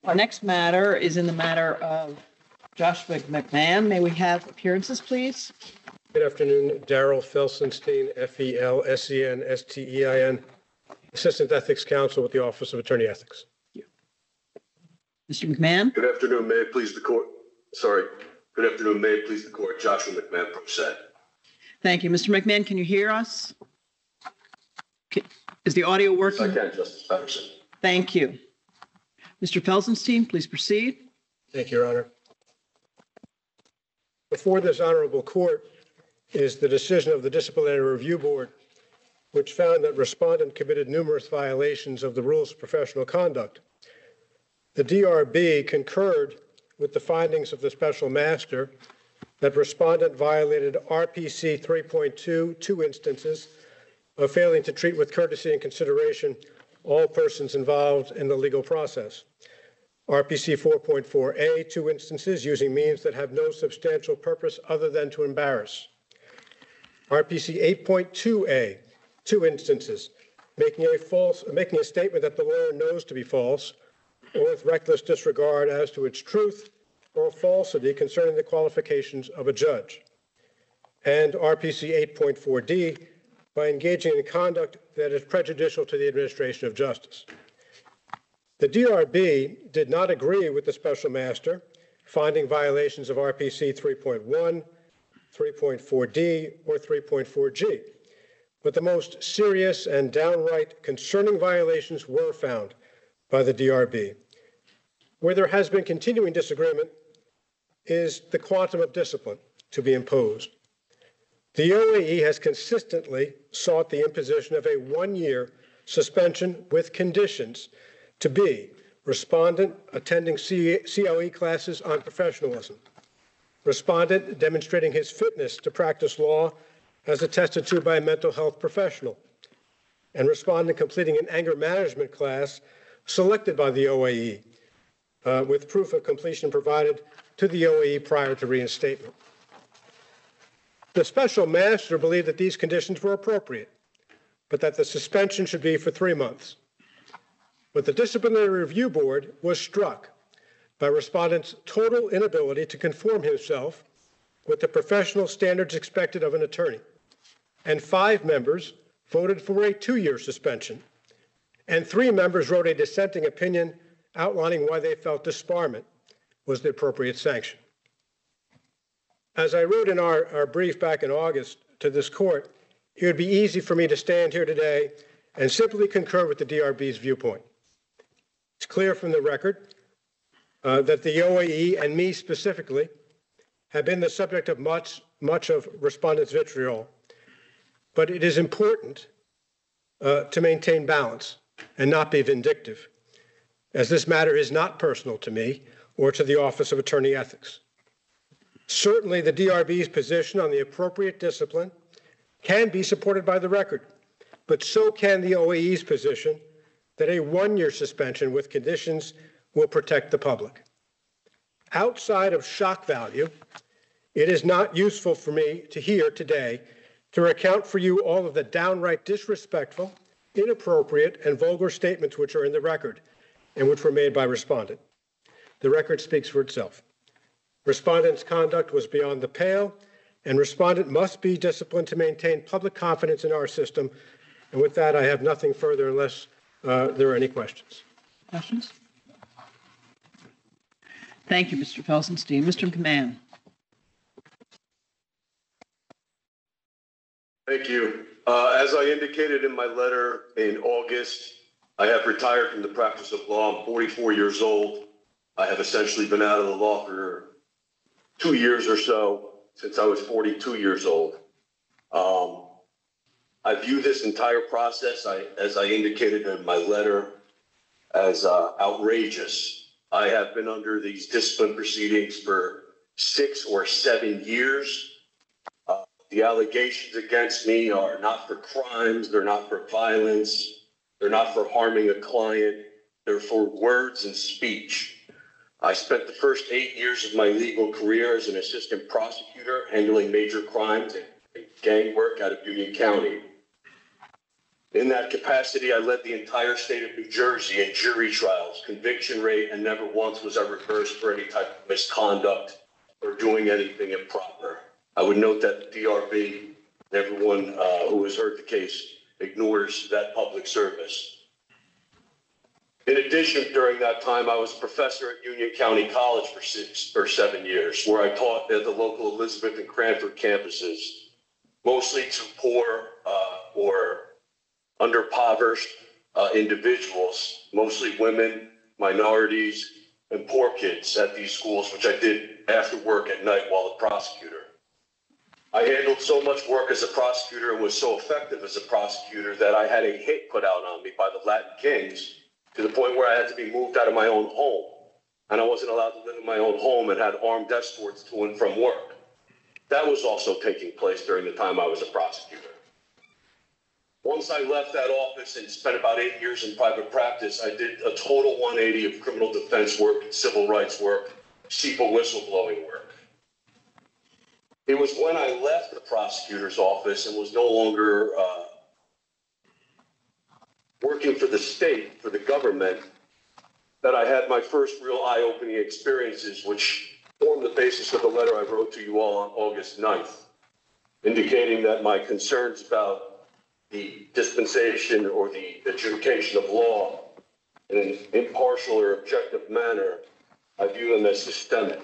Our next matter is in the matter of Joshua McMahon. May we have appearances, please? Good afternoon. Daryl Felsenstein, Felsenstein, Assistant Ethics Counsel with the Office of Attorney Ethics. Mr. McMahon? Good afternoon. May it please the court. Good afternoon. May it please the court. Joshua McMahon, pro se. Thank you. Mr. McMahon, can you hear us? Is the audio working? Yes, I can, Justice Patterson. Thank you. Mr. Felsenstein, please proceed. Thank you, Your Honor. Before this honorable court is the decision of the Disciplinary Review Board, which found that respondent committed numerous violations of the rules of professional conduct. The DRB concurred with the findings of the special master that respondent violated RPC 3.2, 2 instances of failing to treat with courtesy and consideration all persons involved in the legal process. RPC 4.4a, 2 instances using means that have no substantial purpose other than to embarrass. RPC 8.2a, 2 instances making a statement that the lawyer knows to be false or with reckless disregard as to its truth or falsity concerning the qualifications of a judge. And RPC 8.4d, by engaging in conduct that is prejudicial to the administration of justice. The DRB did not agree with the special master, finding violations of RPC 3.1, 3.4d, or 3.4g. But the most serious and downright concerning violations were found by the DRB. Where there has been continuing disagreement is the quantum of discipline to be imposed. The OAE has consistently sought the imposition of a 1-year suspension with conditions to be respondent attending COE classes on professionalism, respondent demonstrating his fitness to practice law as attested to by a mental health professional, and respondent completing an anger management class selected by the OAE with proof of completion provided to the OAE prior to reinstatement. The special master believed that these conditions were appropriate, but that the suspension should be for 3 months. But the Disciplinary Review Board was struck by respondent's total inability to conform himself with the professional standards expected of an attorney. And 5 members voted for a 2-year suspension. And 3 members wrote a dissenting opinion outlining why they felt disbarment was the appropriate sanction. As I wrote in our brief back in August to this court, it would be easy for me to stand here today and simply concur with the DRB's viewpoint. It's clear from the record that the OAE and me specifically have been the subject of much of respondents' vitriol. But it is important to maintain balance and not be vindictive, as this matter is not personal to me or to the Office of Attorney Ethics. Certainly, the DRB's position on the appropriate discipline can be supported by the record, but so can the OAE's position that a 1-year suspension with conditions will protect the public. Outside of shock value, it is not useful for me to hear today to recount for you all of the downright disrespectful, inappropriate, and vulgar statements which are in the record and which were made by respondent. The record speaks for itself. Respondent's conduct was beyond the pale, and respondent must be disciplined to maintain public confidence in our system. And with that, I have nothing further unless there are any questions. Questions? Thank you, Mr. Felsenstein. Mr. McMahon. Thank you. As I indicated in my letter in August, I have retired from the practice of law. I'm 44 years old. I have essentially been out of the law for 2 years or so, since I was 42 years old. I view this entire process, as I indicated in my letter, as outrageous. I have been under these discipline proceedings for 6 or 7 years. The allegations against me are not for crimes, they're not for violence, they're not for harming a client, they're for words and speech. I spent the first 8 years of my legal career as an assistant prosecutor handling major crimes and gang work out of Union County. In that capacity, I led the entire state of New Jersey in jury trials, conviction rate, and never once was I reversed for any type of misconduct or doing anything improper. I would note that the DRB and everyone who has heard the case ignores that public service. In addition, during that time, I was a professor at Union County College for 6 or 7 years, where I taught at the local Elizabeth and Cranford campuses, mostly to poor or underpoverished individuals, mostly women, minorities, and poor kids at these schools, which I did after work at night while a prosecutor. I handled so much work as a prosecutor and was so effective as a prosecutor that I had a hit put out on me by the Latin Kings, to the point where I had to be moved out of my own home. And I wasn't allowed to live in my own home and had armed escorts to and from work. That was also taking place during the time I was a prosecutor. Once I left that office and spent about 8 years in private practice, I did a total 180 of criminal defense work, civil rights work, SEPA whistleblowing work. It was when I left the prosecutor's office and was no longer working for the state, for the government, that I had my first real eye-opening experiences, which formed the basis of the letter I wrote to you all on August 9th, indicating that my concerns about the dispensation or the adjudication of law in an impartial or objective manner, I view them as systemic.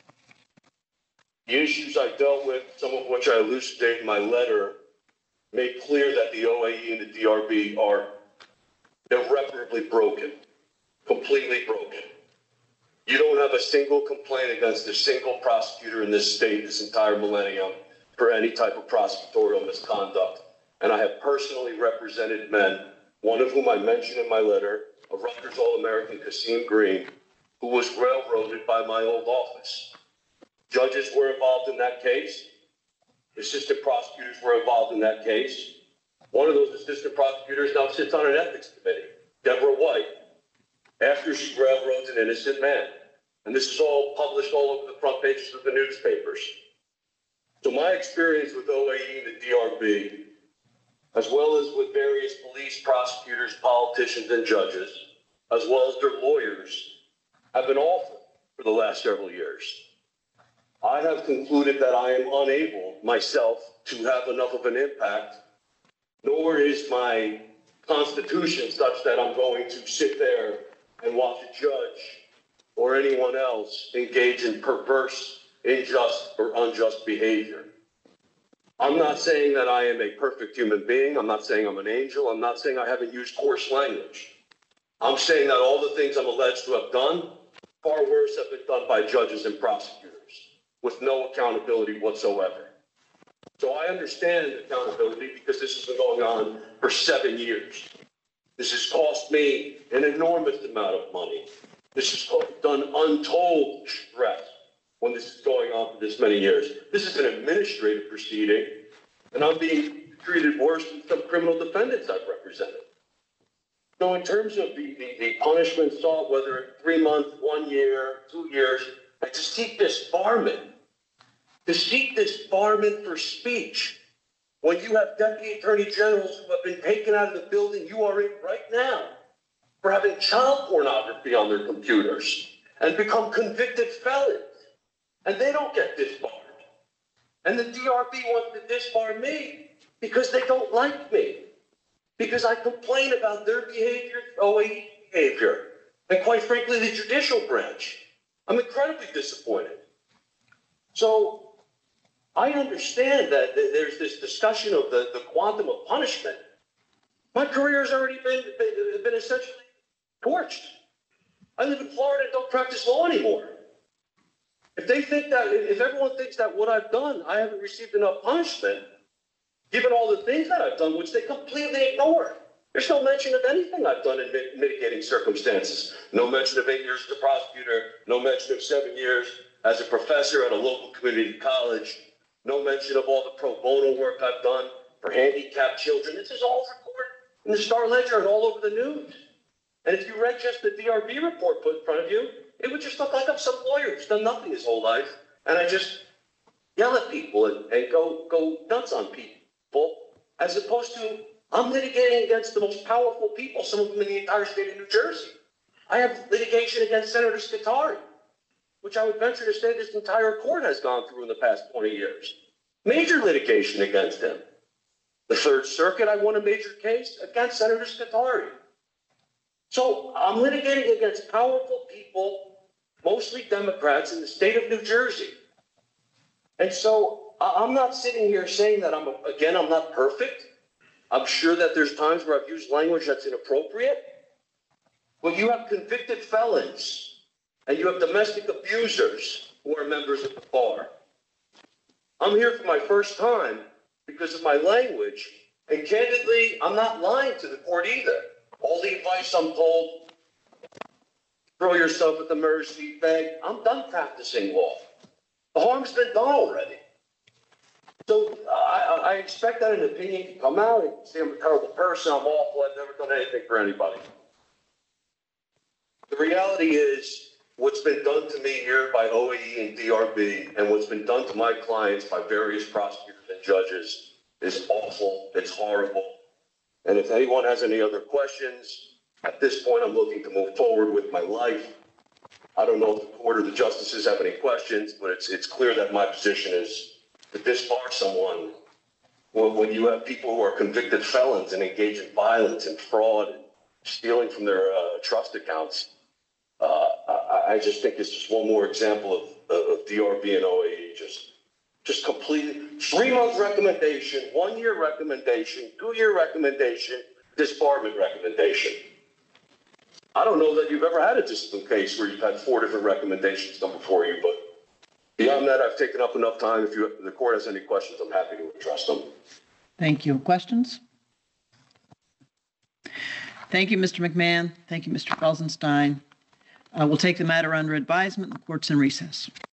The issues I dealt with, some of which I elucidate in my letter, made clear that the OAE and the DRB are irreparably broken, completely broken. You don't have a single complaint against a single prosecutor in this state this entire millennium for any type of prosecutorial misconduct. And I have personally represented men, one of whom I mentioned in my letter, a Rutgers All-American, Kasim Green, who was railroaded by my old office. Judges were involved in that case. Assistant prosecutors were involved in that case. One of those assistant prosecutors now sits on an ethics committee, Deborah White, after she railroads an innocent man. And this is all published all over the front pages of the newspapers. So my experience with OAE and the DRB, as well as with various police, prosecutors, politicians, and judges, as well as their lawyers, have been awful for the last several years. I have concluded that I am unable myself to have enough of an impact, nor is my constitution such that I'm going to sit there and watch a judge or anyone else engage in perverse, unjust, or unjust behavior. I'm not saying that I am a perfect human being. I'm not saying I'm an angel. I'm not saying I haven't used coarse language. I'm saying that all the things I'm alleged to have done, far worse, have been done by judges and prosecutors with no accountability whatsoever. So I understand accountability because this has been going on for 7 years. This has cost me an enormous amount of money. This has done untold stress when this is going on for this many years. This is an administrative proceeding, and I'm being treated worse than some criminal defendants I've represented. So in terms of the punishment sought, whether 3 months, 1 year, 2 years, and to seek disbarment for speech, when you have deputy attorney generals who have been taken out of the building you are in right now for having child pornography on their computers and become convicted felons, and they don't get disbarred. And the DRB wants to disbar me because they don't like me, because I complain about their behavior, OAE behavior, and quite frankly, the judicial branch. I'm incredibly disappointed. So I understand that there's this discussion of the quantum of punishment. My career has already been essentially torched. I live in Florida and don't practice law anymore. If everyone thinks that what I've done, I haven't received enough punishment, given all the things that I've done, which they completely ignore. There's no mention of anything I've done in mitigating circumstances. No mention of 8 years as a prosecutor. No mention of 7 years as a professor at a local community college. No mention of all the pro bono work I've done for handicapped children. This is all recorded in the Star Ledger and all over the news. And if you read just the DRB report put in front of you, it would just look like I'm some lawyer who's done nothing his whole life. And I just yell at people and go nuts on people, as opposed to I'm litigating against the most powerful people, some of them in the entire state of New Jersey. I have litigation against Senator Scutari, which I would venture to say this entire court has gone through in the past 20 years. Major litigation against him. The Third Circuit, I won a major case against Senator Scutari. So I'm litigating against powerful people, mostly Democrats in the state of New Jersey. And so I'm not sitting here saying that I'm not perfect. I'm sure that there's times where I've used language that's inappropriate. But you have convicted felons and you have domestic abusers who are members of the bar. I'm here for my first time because of my language. And candidly, I'm not lying to the court either. All the advice I'm told, throw yourself at the mercy, beg. I'm done practicing law. The harm's been done already. So I expect that an opinion can come out and say I'm a terrible person, I'm awful, I've never done anything for anybody. The reality is what's been done to me here by OAE and DRB and what's been done to my clients by various prosecutors and judges is awful, it's horrible. And if anyone has any other questions, at this point I'm looking to move forward with my life. I don't know if the court or the justices have any questions, but it's clear that my position is to disbar someone when you have people who are convicted felons and engage in violence and fraud and stealing from their trust accounts. I just think it's just one more example of DRB and OAE just completely 3-month recommendation, 1-year recommendation, 2-year recommendation, disbarment recommendation. I don't know that you've ever had a discipline case where you've had 4 different recommendations come before you, but beyond that, I've taken up enough time. If the court has any questions, I'm happy to address them. Thank you. Questions? Thank you, Mr. McMahon. Thank you, Mr. Felsenstein. We'll take the matter under advisement. The court's in recess.